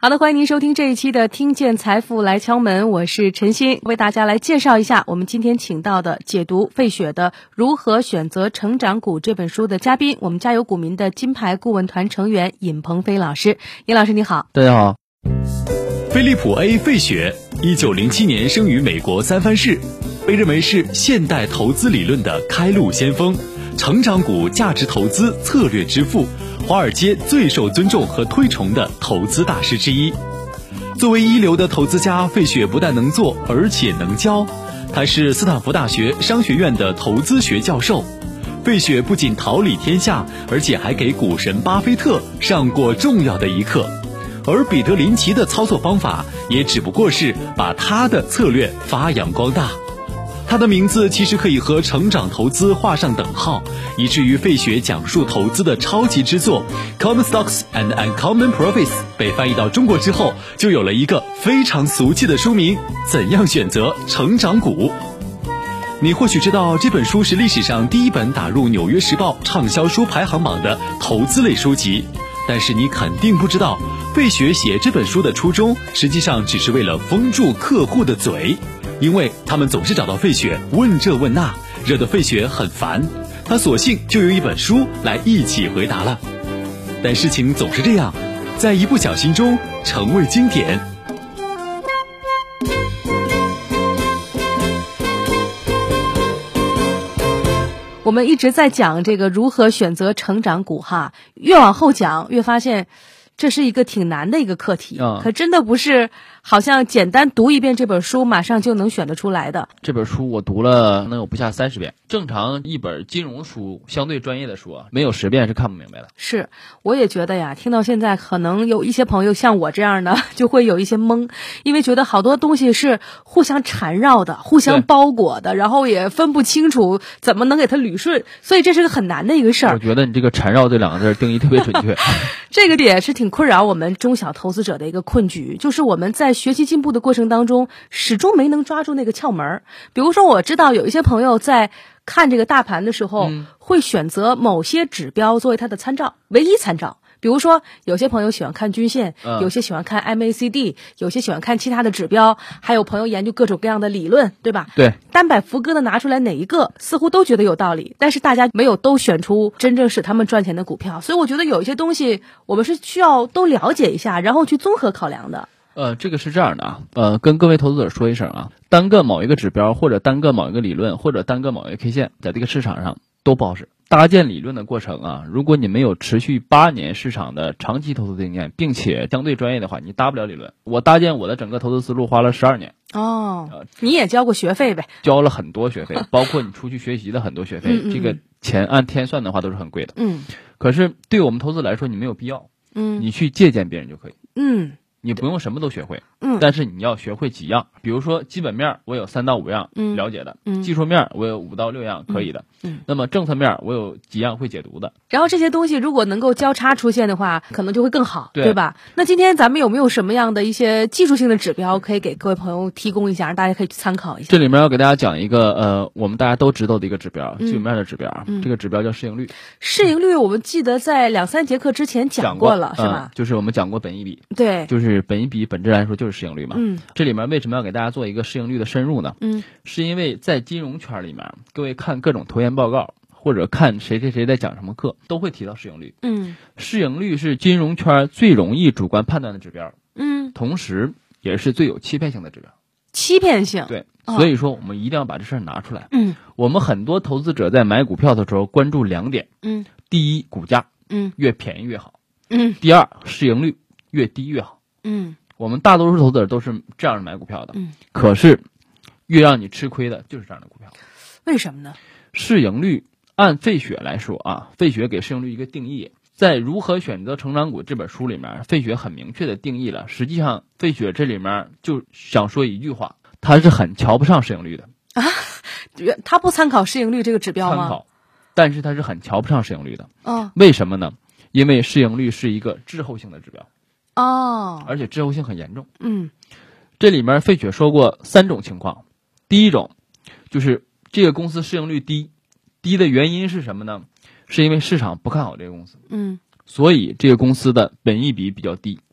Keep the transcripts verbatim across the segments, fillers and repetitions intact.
好的，欢迎您收听这一期的听见财富来敲门，我是陈鑫，为大家来介绍一下我们今天请到的解读费雪的《如何选择成长股》这本书的嘉宾，我们家有股民的金牌顾问团成员尹鹏飞老师。尹老师你好。 大家好。 菲利普 A 费雪一九零七年生于美国三藩市，被认为是现代投资理论的开路先锋，成长股价值投资策略之父，华尔街最受尊重和推崇的投资大师之一。作为一流的投资家，费雪不但能做，而且能教。他是斯坦福大学商学院的投资学教授。费雪不仅桃李天下，而且还给股神巴菲特上过重要的一课。而彼得林奇的操作方法也只不过是把他的策略发扬光大。他的名字其实可以和成长投资画上等号，以至于费雪讲述投资的超级之作 Common Stocks and Uncommon Profits 被翻译到中国之后，就有了一个非常俗气的书名，怎样选择成长股。你或许知道这本书是历史上第一本打入纽约时报畅销书排行榜的投资类书籍，但是你肯定不知道，费雪写这本书的初衷实际上只是为了封住客户的嘴，因为他们总是找到费雪问这问那，惹得费雪很烦，他索性就用一本书来一起回答了。但事情总是这样，在一不小心中成为经典。 我们一直在讲这个如何选择成长股哈，越往后讲越发现这是一个挺难的一个课题， 嗯、 可真的不是好像简单读一遍这本书马上就能选得出来的。 这本书我读了能有不下三十遍，正常一本金融书相对专业的书啊，没有十遍是看不明白的。 是，我也觉得呀，听到现在可能有一些朋友像我这样的就会有一些懵，因为觉得好多东西是互相缠绕的，互相包裹的，然后也分不清楚怎么能给它捋顺，所以这是个很难的一个事儿。 我觉得你这个缠绕这两个字定义特别准确。 这个点是挺困扰我们中小投资者的一个困局，就是我们在学习进步的过程当中始终没能抓住那个窍门。比如说我知道有一些朋友在看这个大盘的时候、嗯、会选择某些指标作为他的参照，唯一参照。比如说有些朋友喜欢看均线、嗯、有些喜欢看 M A C D， 有些喜欢看其他的指标，还有朋友研究各种各样的理论，对吧？ 对， 单摆福哥的拿出来哪一个似乎都觉得有道理，但是大家没有都选出真正使他们赚钱的股票。所以我觉得有一些东西我们是需要都了解一下，然后去综合考量的。 呃，这个是这样的啊，呃，跟各位投资者说一声啊，单个某一个指标，或者单个某一个理论，或者单个某一个 K 线，在这个市场上都不好使。搭建理论的过程啊，如果你没有持续八年市场的长期投资经验，并且相对专业的话，你搭不了理论。我搭建我的整个投资思路花了十二年。 哦、呃，你也交过学费呗？ 交了很多学费，包括你出去学习的很多学费， 嗯嗯这个钱按天算的话都是很贵的。 嗯， 可是对我们投资来说，你没有必要。 嗯， 你去借鉴别人就可以。 嗯。 你不用什么都学会， 嗯， 但是你要学会几样，比如说基本面我有三到五样了解的， 嗯， 技术面我有五到六样可以的， 嗯， 那么政策面我有几样会解读的。 然后这些东西如果能够交叉出现的话，可能就会更好， 对, 对吧？那今天咱们有没有什么样的一些技术性的指标可以给各位朋友提供一下，让大家可以去参考一下？ 这里面要给大家讲一个呃，我们大家都知道的一个指标，基本面的指标， 嗯、 这个指标叫市盈率。 市盈率我们记得在两三节课之前讲过了， 是吧、 嗯？就是我们讲过本益比， 对， 就是本益比本质来说就是市盈率嘛。 嗯， 这里面为什么要给大家做一个市盈率的深入呢？ 嗯， 是因为在金融圈里面，各位看各种投研报告或者看谁谁谁在讲什么课，都会提到市盈率。 嗯， 市盈率是金融圈最容易主观判断的指标。 嗯， 同时也是最有欺骗性的指标。 欺骗性， 对，所以说我们一定要把这事儿拿出来。 嗯， 我们很多投资者在买股票的时候关注两点。 嗯， 第一，股价， 嗯， 越便宜越好。 嗯， 第二，市盈率越低越好。 嗯。 我们大多数投资者都是这样买股票的， 嗯， 可是越让你吃亏的就是这样的股票。 为什么呢？ 市盈率按费雪来说啊，费雪给市盈率一个定义，在《如何选择成长股》这本书里面，费雪很明确的定义了。实际上，费雪这里面就想说一句话，他是很瞧不上市盈率的啊，他不参考市盈率这个指标吗？ 参考，但是他是很瞧不上市盈率的。 哦， 为什么呢？因为市盈率是一个滞后性的指标。 哦， 而且滞后性很严重。 嗯， 这里面费雪说过三种情况。第一种就是这个公司市盈率低，低的原因是什么呢？是因为市场不看好这个公司， 嗯， 所以这个公司的本益比比较低。 嗯，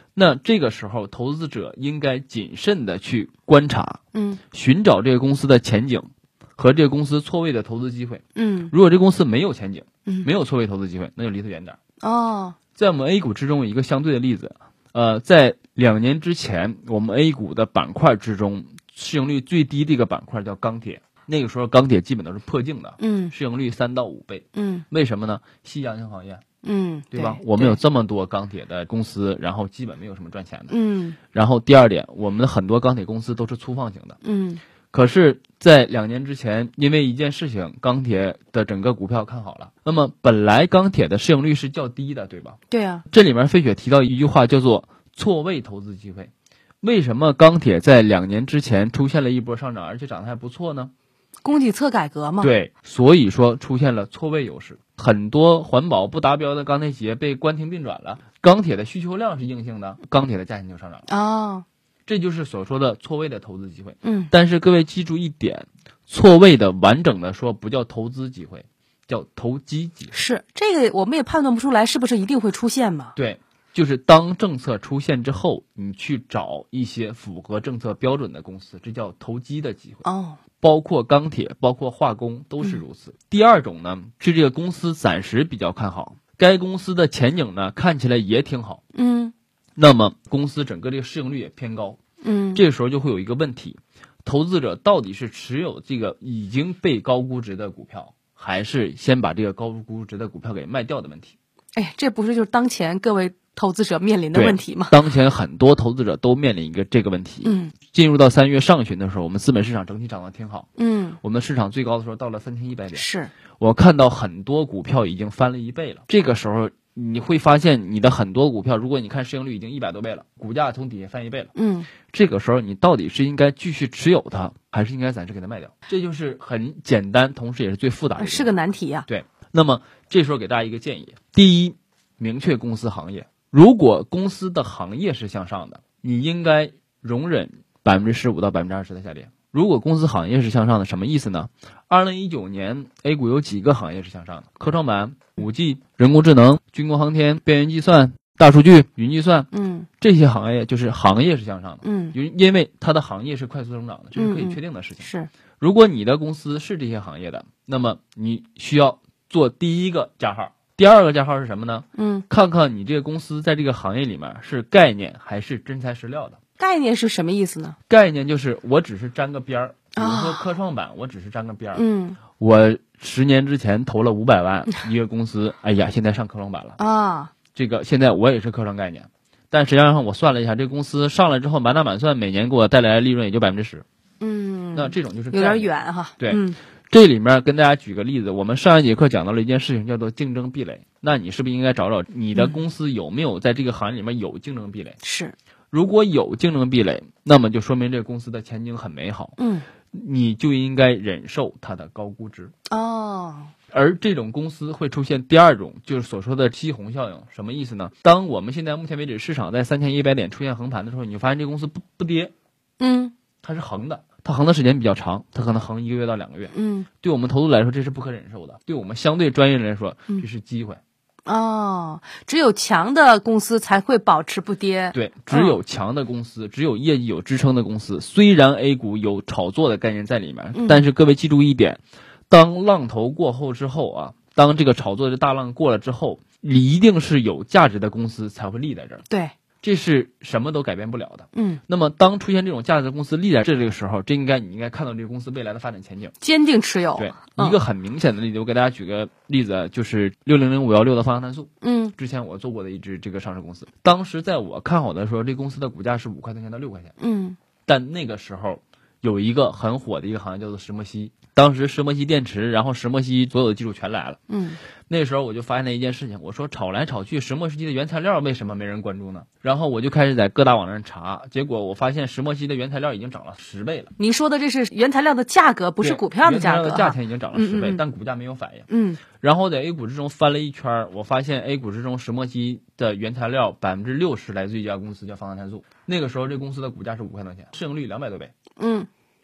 那这个时候投资者应该谨慎的去观察， 嗯， 寻找这个公司的前景和这个公司错位的投资机会。 嗯， 如果这公司没有前景， 嗯， 没有错位投资机会，那就离它远点。 哦， 在我们 A 股之中有一个相对的例子，呃，在两年之前，我们 A 股的板块之中，市盈率最低的一个板块叫钢铁。那个时候钢铁基本都是破净的， 嗯， 市盈率三到五倍， 嗯， 为什么呢？夕阳型行业， 嗯， 对吧？我们有这么多钢铁的公司，然后基本没有什么赚钱的， 嗯， 然后第二点，我们的很多钢铁公司都是粗放型的， 嗯， 可是，在两年之前，因为一件事情，钢铁的整个股票看好了，那么本来钢铁的市盈率是较低的，对吧？ 对啊， 这里面费雪提到一句话叫做错位投资机会。为什么钢铁在两年之前出现了一波上涨，而且涨得还不错呢？ 供给侧改革嘛。 对，所以说出现了错位优势，很多环保不达标的钢铁企业被关停并转了，钢铁的需求量是硬性的，钢铁的价钱就上涨了。 哦， 这就是所说的错位的投资机会。 嗯， 但是各位记住一点，错位的完整的说不叫投资机会，叫投机机会。 是这个我们也判断不出来是不是一定会出现嘛。 对，就是当政策出现之后，你去找一些符合政策标准的公司，这叫投机的机会。 哦， 包括钢铁，包括化工都是如此。嗯、第二种呢，是这个公司暂时比较看好，该公司的前景呢看起来也挺好， 嗯， 那么公司整个这个市盈率也偏高， 嗯， 这个时候就会有一个问题，投资者到底是持有这个已经被高估值的股票，还是先把这个高估值的股票给卖掉的问题？ 哎，这不是就是当前各位投资者面临的问题吗？ 当前很多投资者都面临一个这个问题。 嗯， 进入到三月上旬的时候，我们资本市场整体涨得挺好。 嗯， 我们市场最高的时候到了三千一百点。 是， 我看到很多股票已经翻了一倍了。这个时候你会发现，你的很多股票，如果你看市盈率已经一百多倍了，股价从底下翻一倍了。 嗯， 这个时候你到底是应该继续持有它，还是应该暂时给它卖掉？这就是很简单，同时也是最复杂的， 是个难题呀、啊。 对，那么这时候给大家一个建议：第一，明确公司行业。如果公司的行业是向上的，你应该容忍百分之十五到百分之二十的下跌。如果公司行业是向上的，什么意思呢？二零一九年 A 股有几个行业是向上的？科创板、五 G、人工智能、军工航天、边缘计算、大数据、云计算， 嗯， 这些行业就是行业是向上的， 嗯， 因为它的行业是快速增长的，这是可以确定的事情。 嗯、是， 如果你的公司是这些行业的，那么你需要做第一个加号。第二个加号是什么呢？ 嗯， 看看你这个公司在这个行业里面是概念还是真材实料的。 概念是什么意思呢？ 概念就是我只是沾个边儿，比如说科创板，我只是沾个边儿。 嗯， 我十年之前投了五百万一个公司，哎呀，现在上科创板了啊。 这个现在我也是科创概念，但实际上我算了一下，这公司上来之后满打满算，每年给我带来的利润也就百分之十。 嗯， 那这种就是有点远哈。 对。 嗯， 这里面跟大家举个例子，我们上一节课讲到了一件事情，叫做竞争壁垒。那你是不是应该找找你的公司有没有在这个行业里面有竞争壁垒？ 是， 如果有竞争壁垒，那么就说明这个公司的前景很美好。 嗯， 你就应该忍受它的高估值。 哦， 而这种公司会出现第二种，就是所说的吸红效应。什么意思呢？当我们现在目前为止市场在三千一百点出现横盘的时候，你就发现这个公司不不跌， 嗯， 它是横的。它横的时间比较长，它可能横一个月到两个月。 嗯， 对我们投资来说，这是不可忍受的。对我们相对专业人来说，这是机会。 哦，只有强的公司才会保持不跌。 对，只有强的公司，嗯、只有业绩有支撑的公司。虽然 A 股有炒作的概念在里面， 嗯、 但是各位记住一点：当浪头过后之后啊，当这个炒作的大浪过了之后，一定是有价值的公司才会立在这儿。 对。 这是什么都改变不了的。 嗯， 那么当出现这种价值的公司立在这个时候，这应该你应该看到这个公司未来的发展前景， 坚定持有。 对， 嗯、 一个很明显的例子，我给大家举个例子，就是六零零五幺六的方向碳素。 嗯， 之前我做过的一只这个上市公司，当时在我看好的时候，这公司的股价是五块钱到六块钱。 嗯， 但那个时候有一个很火的一个行业叫做石墨烯，当时石墨烯电池，然后石墨烯所有的技术全来了。 嗯。 那时候我就发现了一件事情，我说炒来炒去，石墨烯的原材料为什么没人关注呢？然后我就开始在各大网站查，结果我发现石墨烯的原材料已经涨了十倍了。 您说的这是原材料的价格，不是股票的价格。 原材料的价钱已经涨了十倍， 嗯嗯嗯但股价没有反应。 嗯。 然后在 A 股之中翻了一圈，我发现 A 股之中石墨烯的原材料百分之六十来自于一家公司叫方向碳素。那个时候这公司的股价是五块多钱，市盈率两百多倍。 嗯。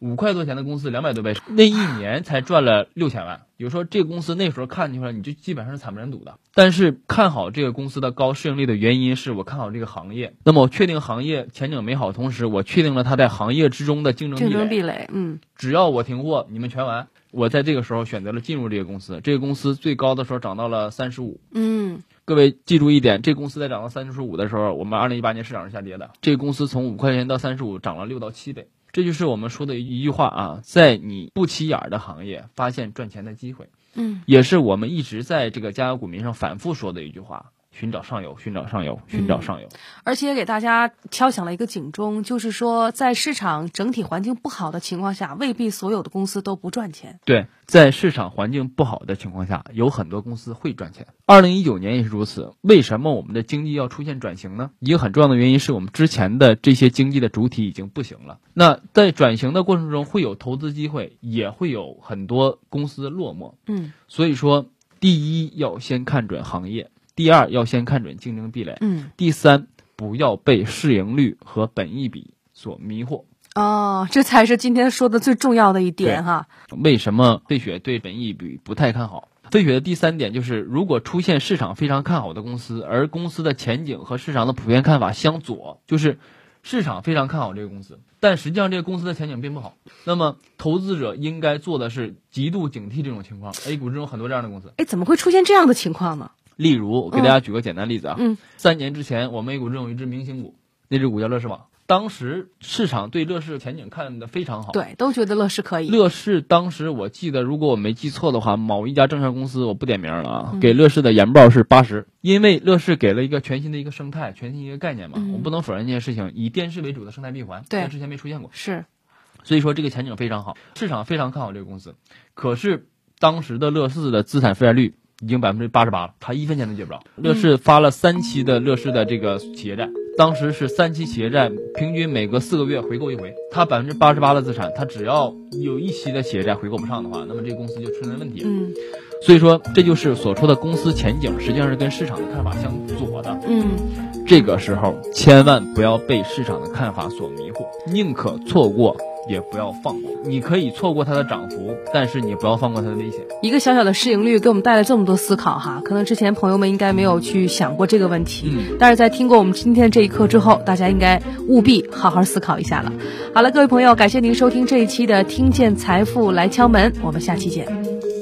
五块多钱的公司两百多倍，那一年才赚了六千万。比如说这个公司那时候看进去了，你就基本上是惨不忍睹的。但是看好这个公司的高市盈率的原因是我看好这个行业，那么我确定行业前景美好，同时我确定了它在行业之中的竞争壁垒。 竞争壁垒，嗯， 只要我停货，你们全完。我在这个时候选择了进入这个公司，这个公司最高的时候涨到了三十五。 嗯， 各位记住一点，这个公司在涨到三十五的时候，我们二零一八年市场是下跌的。这个公司从五块钱到三十五，涨了六到七倍。这就是我们说的一句话啊，在你不起眼的行业发现赚钱的机会。 嗯， 也是我们一直在这个加油股民上反复说的一句话。寻找上游，寻找上游，寻找上游、嗯。 而且也给大家敲响了一个警钟，就是说，在市场整体环境不好的情况下，未必所有的公司都不赚钱。 对，在市场环境不好的情况下，有很多公司会赚钱。二零一九年也是如此。为什么我们的经济要出现转型呢？一个很重要的原因是我们之前的这些经济的主体已经不行了。那在转型的过程中，会有投资机会，也会有很多公司落寞。 嗯， 所以说，第一要先看准行业。第二，要先看准竞争壁垒。 嗯， 第三，不要被市盈率和本益比所迷惑。 哦，这才是今天说的最重要的一点哈。 为什么费雪对本益比不太看好？费雪的第三点就是，如果出现市场非常看好的公司，而公司的前景和市场的普遍看法相左，就是市场非常看好这个公司，但实际上这个公司的前景并不好，那么投资者应该做的是极度警惕这种情况。A 股之中很多这样的公司。 哎，怎么会出现这样的情况呢？ 例如，我给大家举个简单例子啊， 嗯， 三年之前我们 A 股中有一只明星股，那只股叫乐视网。当时市场对乐视前景看得非常好， 对，都觉得乐视可以。 乐视当时我记得，如果我没记错的话，某一家证券公司我不点名了啊，嗯、给乐视的研报是八十，因为乐视给了一个全新的一个生态，全新一个概念嘛，嗯、我不能否认这件事情，以电视为主的生态闭环， 对， 之前没出现过， 是， 所以说这个前景非常好，市场非常看好这个公司，可是当时的乐视的资产负债率已经百分之八十八了，他一分钱都借不着。乐视发了三期的乐视的这个企业债，当时是三期企业债，平均每隔四个月回购一回。他百分之八十八的资产，他只要有一期的企业债回购不上的话，那么这个公司就出现问题了。 嗯， 所以说这就是所说的公司前景实际上是跟市场的看法相左的。 嗯， 这个时候千万不要被市场的看法所迷惑，宁可错过也不要放过。你可以错过它的涨幅，但是你不要放过它的危险。 一个小小的市盈率给我们带来这么多思考哈，可能之前朋友们应该没有去想过这个问题， 嗯， 但是在听过我们今天这一课之后，大家应该务必好好思考一下了。好了，各位朋友，感谢您收听这一期的听见财富来敲门，我们下期见。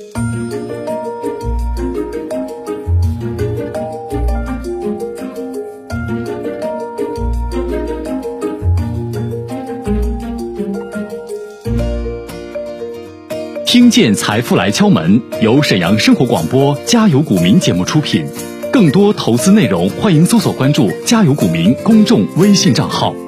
听见财富来敲门，由沈阳生活广播加油股民节目出品。更多投资内容，欢迎搜索关注加油股民公众微信账号。